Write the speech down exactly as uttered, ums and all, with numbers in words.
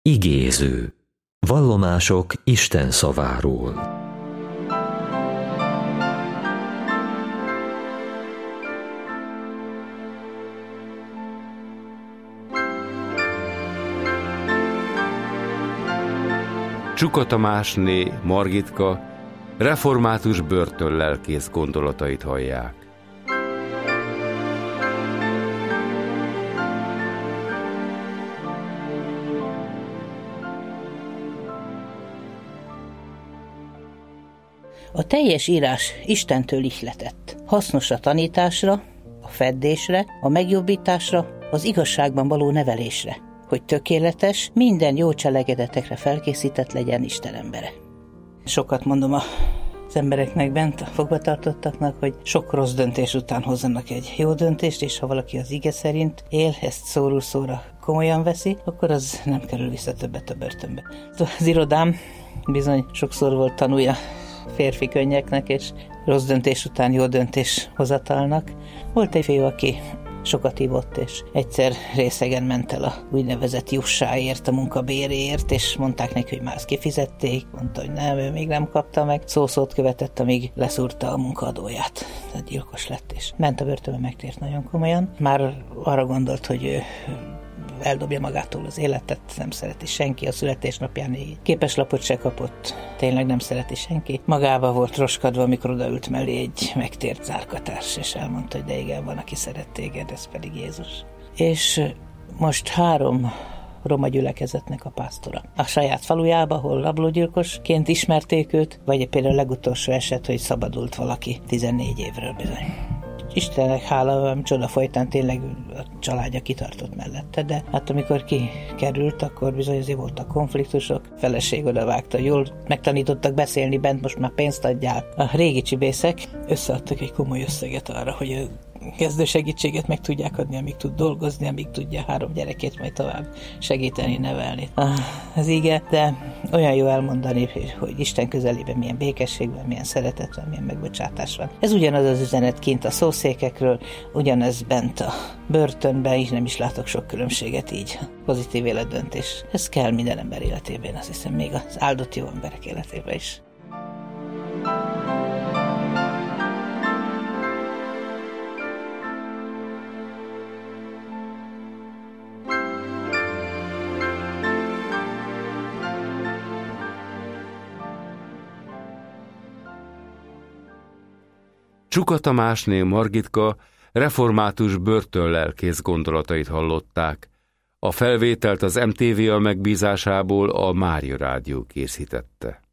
Igéző. Vallomások Isten szaváról. Csuka Tamásné Margitka református börtönlelkész gondolatait hallják. A teljes írás Istentől ihletett. Hasznos a tanításra, a feddésre, a megjobbításra, az igazságban való nevelésre, hogy tökéletes, minden jó cselekedetekre felkészített legyen Isten embere. Sokat mondom az embereknek bent, a fogvatartottaknak, hogy sok rossz döntés után hozzanak egy jó döntést, és ha valaki az ige szerint él, ezt szóról szóra komolyan veszi, akkor az nem kerül vissza többet a börtönbe. Az irodám bizony sokszor volt tanúja férfi könnyeknek, és rossz döntés után jó döntés hozatalnak. Volt egy fiú, aki sokat ivott, és egyszer részegen ment el a úgynevezett jussáért, a munkabéréért, és mondták neki, hogy már azt kifizették, mondta, hogy nem, ő még nem kapta meg, szószót követett, amíg leszúrta a munkaadóját. Tehát gyilkos lett, és ment a börtönbe, megtért nagyon komolyan. Már arra gondolt, hogy ő eldobja magától az életet, nem szereti senki, a születésnapján képeslapot se kapott, tényleg nem szereti senki. Magával volt roskadva, amikor odaült mellé egy megtért zárkatárs, és elmondta, hogy de igen, van, aki szeret téged, ez pedig Jézus. És most három roma gyülekezetnek a pásztora. A saját falujába, ahol rablógyilkosként ismerték őt, vagy például a legutolsó eset, hogy szabadult valaki tizennégy évről bizony. Istennek hála, csoda folytán tényleg a családja kitartott mellette, de hát amikor kikerült, akkor bizony azért voltak konfliktusok, feleség odavágta, jól megtanítottak beszélni bent, most már pénzt adjál. A régi csibészek összeadtak egy komoly összeget arra, hogy ő kezdő segítséget meg tudják adni, amíg tud dolgozni, amíg tudja három gyerekét majd tovább segíteni, nevelni. Ah, az ige, de olyan jó elmondani, hogy Isten közelében milyen békesség van, milyen szeretet van, milyen megbocsátás van. Ez ugyanaz az üzenet kint a szószékekről, ugyanez bent a börtönben, így nem is látok sok különbséget így. Pozitív életdöntés. Ez kell minden ember életében, azt hiszem még az áldott jó emberek életében is. Csuka Tamásné Margitka református börtönlelkész gondolatait hallották. A felvételt az em té vé a megbízásából a Mária Rádió készítette.